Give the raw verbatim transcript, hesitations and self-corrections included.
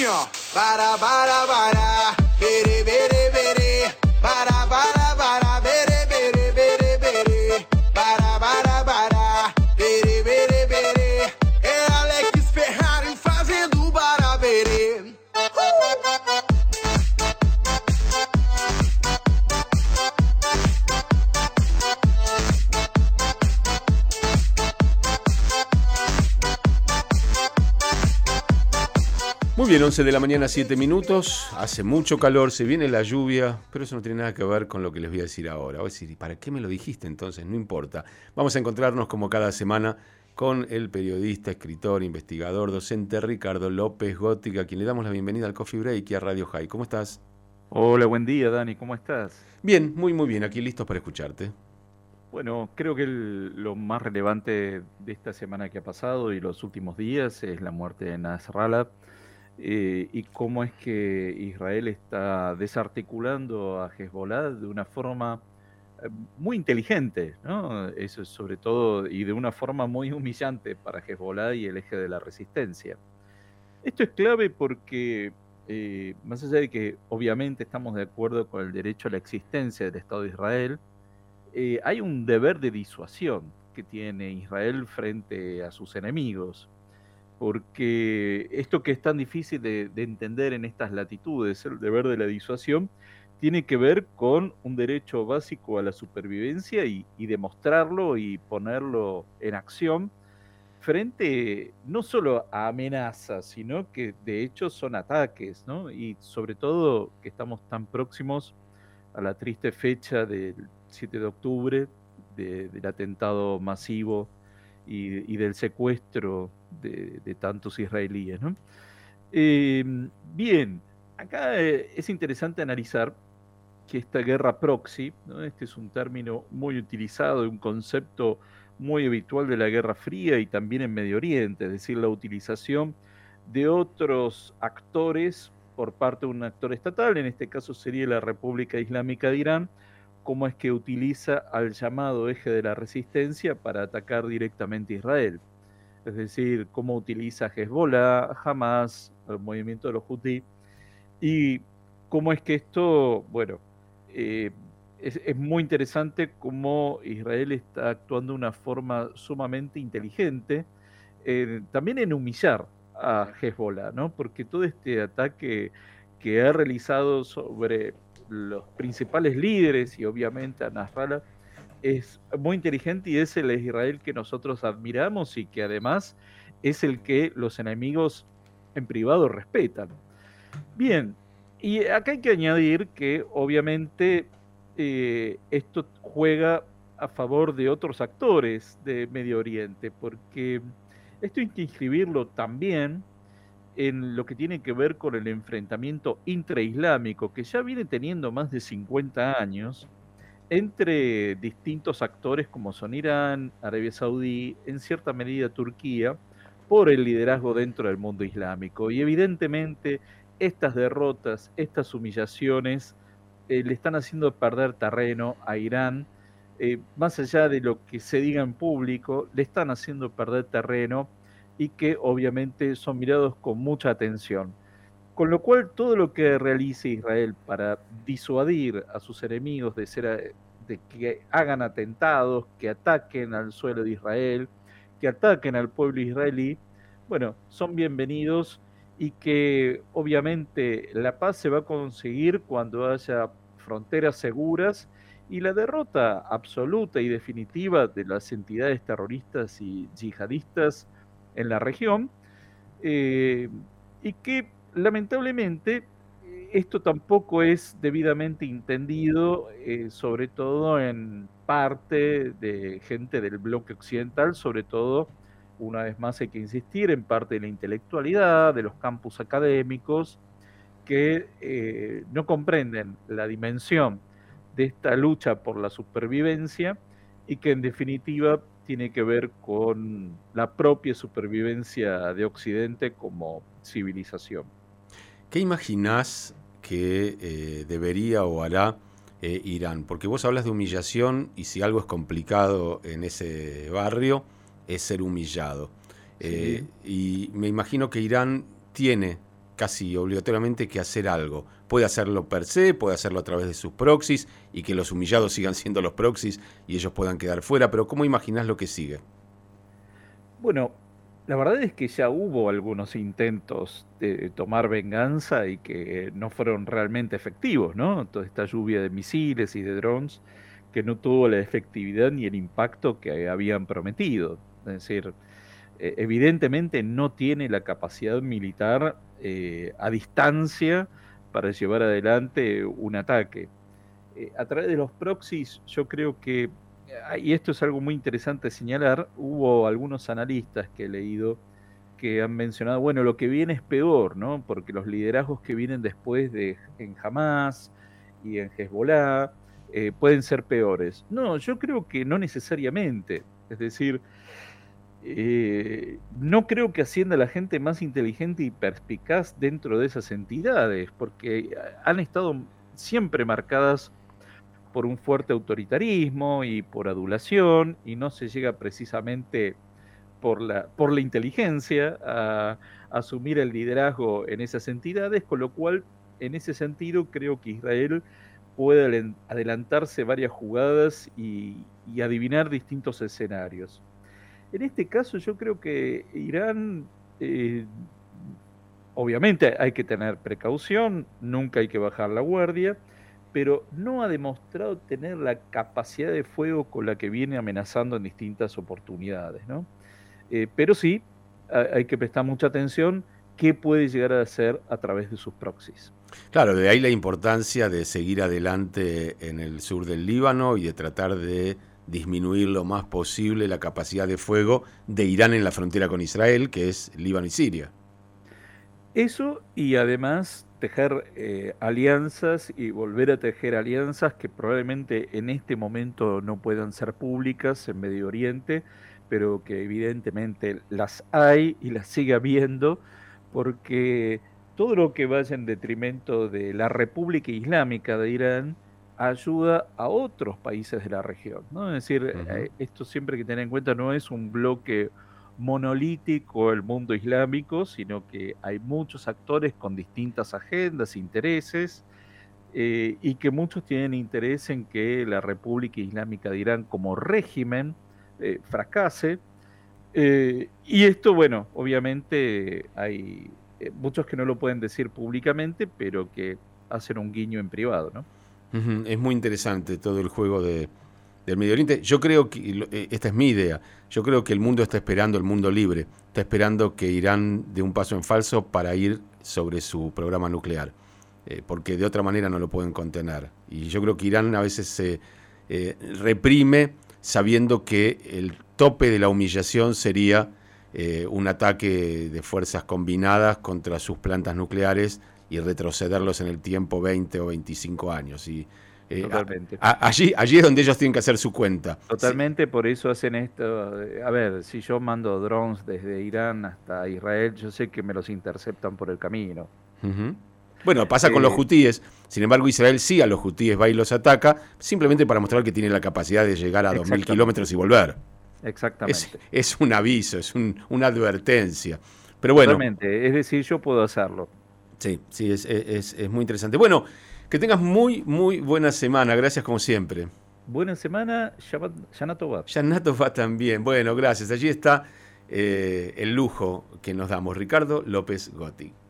assim, ó. Para, para, para. Bere, bere, bere. Para, para, para. Bere, bere, bere, bere. Para, para, para. Bere, bere, bere. É Alex Ferrari fazendo barabere. Muy bien, once de la mañana, siete minutos, hace mucho calor, se viene la lluvia, pero eso no tiene nada que ver con lo que les voy a decir ahora. Voy a decir, ¿y para qué me lo dijiste entonces? No importa. Vamos a encontrarnos como cada semana con el periodista, escritor, investigador, docente Ricardo López Gótica, a quien le damos la bienvenida al Coffee Break y a Radio High. ¿Cómo estás? Hola, buen día, Dani, ¿cómo estás? Bien, muy muy bien, aquí listos para escucharte. Bueno, creo que el- lo más relevante de esta semana que ha pasado y los últimos días es la muerte de Nasrallah, eh, y cómo es que Israel está desarticulando a Hezbollah de una forma eh, muy inteligente, ¿no? Eso es sobre todo, y de una forma muy humillante para Hezbollah y el eje de la resistencia. Esto es clave porque, eh, más allá de que obviamente estamos de acuerdo con el derecho a la existencia del Estado de Israel, eh, hay un deber de disuasión que tiene Israel frente a sus enemigos, porque esto que es tan difícil de, de entender en estas latitudes, el deber de la disuasión, tiene que ver con un derecho básico a la supervivencia y, y demostrarlo y ponerlo en acción frente no solo a amenazas, sino que de hecho son ataques, ¿no? Y sobre todo que estamos tan próximos a la triste fecha del siete de octubre, de- del atentado masivo y, y del secuestro de, de tantos israelíes, ¿no? Eh, Bien, acá eh, es interesante analizar que esta guerra proxy, ¿no? Este es un término muy utilizado, un concepto muy habitual de la Guerra Fría y también en Medio Oriente, es decir, la utilización de otros actores por parte de un actor estatal, en este caso sería la República Islámica de Irán, cómo es que utiliza al llamado eje de la resistencia para atacar directamente a Israel. Es decir, cómo utiliza Hezbollah, Hamas, el movimiento de los Houthi, y cómo es que esto, bueno, eh, es, es muy interesante cómo Israel está actuando de una forma sumamente inteligente, eh, también en humillar a Hezbollah, ¿no? Porque todo este ataque que ha realizado sobre los principales líderes y obviamente a Nasrallah es muy inteligente y es el Israel que nosotros admiramos y que además es el que los enemigos en privado respetan. Bien, y acá hay que añadir que obviamente eh, esto juega a favor de otros actores de Medio Oriente, porque esto hay que inscribirlo también en lo que tiene que ver con el enfrentamiento intraislámico, que ya viene teniendo más de cincuenta años, entre distintos actores como son Irán, Arabia Saudí, en cierta medida Turquía, por el liderazgo dentro del mundo islámico. Y evidentemente estas derrotas, estas humillaciones, eh, le están haciendo perder terreno a Irán, eh, más allá de lo que se diga en público, le están haciendo perder terreno y que obviamente son mirados con mucha atención. Con lo cual, todo lo que realice Israel para disuadir a sus enemigos de, ser, eh, de que hagan atentados, que ataquen al suelo de Israel, que ataquen al pueblo israelí, bueno, son bienvenidos y que obviamente la paz se va a conseguir cuando haya fronteras seguras y la derrota absoluta y definitiva de las entidades terroristas y yihadistas en la región, eh, y que lamentablemente eh, esto tampoco es debidamente entendido, eh, sobre todo en parte de gente del bloque occidental, sobre todo, una vez más hay que insistir, en parte de la intelectualidad, de los campus académicos, que eh, no comprenden la dimensión de esta lucha por la supervivencia y que en definitiva tiene que ver con la propia supervivencia de Occidente como civilización. ¿Qué imaginás que eh, debería o hará eh, Irán? Porque vos hablas de humillación y si algo es complicado en ese barrio es ser humillado. Eh, Sí. y me imagino que Irán tiene casi obligatoriamente que hacer algo. Puede hacerlo per se, puede hacerlo a través de sus proxies y que los humillados sigan siendo los proxies y ellos puedan quedar fuera, pero ¿cómo imaginás lo que sigue? Bueno, la verdad es que ya hubo algunos intentos de tomar venganza y que no fueron realmente efectivos, ¿no? Toda esta lluvia de misiles y de drones que no tuvo la efectividad ni el impacto que habían prometido. Es decir, eh, evidentemente no tiene la capacidad militar eh, a distancia para llevar adelante un ataque. Eh, a través de los proxies, yo creo que, y esto es algo muy interesante señalar, hubo algunos analistas que he leído que han mencionado, bueno, lo que viene es peor, ¿no? Porque los liderazgos que vienen después de en Hamas y en Hezbollah eh, pueden ser peores. No, yo creo que no necesariamente. Es decir, eh, no creo que ascienda la gente más inteligente y perspicaz dentro de esas entidades, porque han estado siempre marcadas por un fuerte autoritarismo y por adulación, y no se llega precisamente por la, por la inteligencia a, a asumir el liderazgo en esas entidades, con lo cual, en ese sentido, creo que Israel puede adelantarse varias jugadas y, y adivinar distintos escenarios. En este caso, yo creo que Irán, eh, obviamente hay que tener precaución, nunca hay que bajar la guardia, pero no ha demostrado tener la capacidad de fuego con la que viene amenazando en distintas oportunidades, ¿no? Eh, pero sí, hay que prestar mucha atención qué puede llegar a hacer a través de sus proxies. Claro, de ahí la importancia de seguir adelante en el sur del Líbano y de tratar de disminuir lo más posible la capacidad de fuego de Irán en la frontera con Israel, que es Líbano y Siria. Eso, y además tejer eh, alianzas y volver a tejer alianzas que probablemente en este momento no puedan ser públicas en Medio Oriente, pero que evidentemente las hay y las sigue habiendo, porque todo lo que vaya en detrimento de la República Islámica de Irán ayuda a otros países de la región, ¿no? Es decir, uh-huh. eh, esto siempre hay que tener en cuenta, no es un bloque monolítico el mundo islámico, sino que hay muchos actores con distintas agendas, intereses, eh, y que muchos tienen interés en que la República Islámica de Irán como régimen eh, fracase, eh, y esto, bueno, obviamente hay eh, muchos que no lo pueden decir públicamente, pero que hacen un guiño en privado, ¿no? Uh-huh. Es muy interesante todo el juego de del Medio Oriente. Yo creo que, esta es mi idea, yo creo que el mundo está esperando, el mundo libre, está esperando que Irán dé un paso en falso para ir sobre su programa nuclear, eh, porque de otra manera no lo pueden contener. Y yo creo que Irán a veces se eh, reprime sabiendo que el tope de la humillación sería eh, un ataque de fuerzas combinadas contra sus plantas nucleares y retrocederlos en el tiempo veinte o veinticinco años. Y Eh, Totalmente. A, a, allí, allí es donde ellos tienen que hacer su cuenta. Totalmente, sí. Por eso hacen esto. A ver, si yo mando drones desde Irán hasta Israel, yo sé que me los interceptan por el camino. Uh-huh. Bueno, pasa eh, con los hutíes. Sin embargo, Israel sí a los hutíes va y los ataca, simplemente para mostrar que tiene la capacidad de llegar a dos mil kilómetros y volver. Exactamente. Es, es un aviso, es un, una advertencia. Pero bueno. Totalmente, es decir, yo puedo hacerlo. Sí, sí, es, es, es muy interesante. Bueno, que tengas muy, muy buena semana. Gracias como siempre. Buena semana, Shana Tova. Shana Tova también. Bueno, gracias. Allí está eh, el lujo que nos damos. Ricardo López Gotti.